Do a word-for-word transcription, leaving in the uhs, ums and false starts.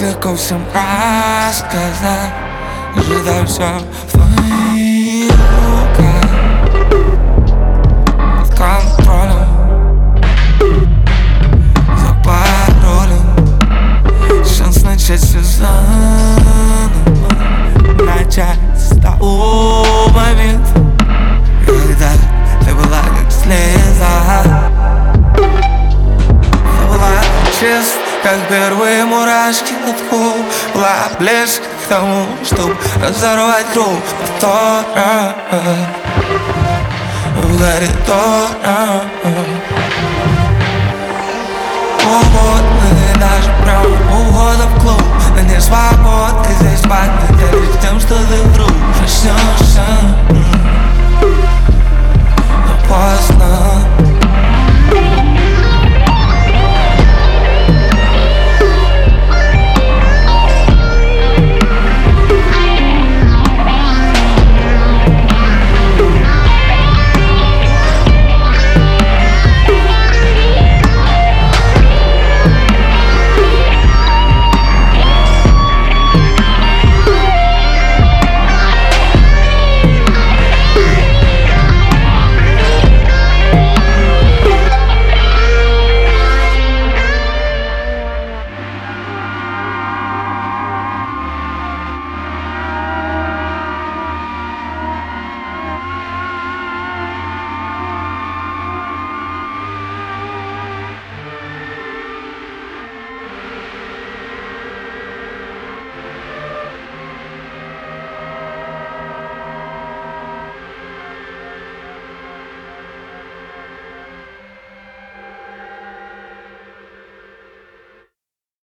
легко всем рассказать. Ожидаю все в твоих руках. Под контролем, за паролем. Шанс начать все заново. Начать с того момента, когда ты была как слеза. Ты была чист, как первые мурашки над вход. Была близко к тому, чтоб разорвать круг повтора в коридорах.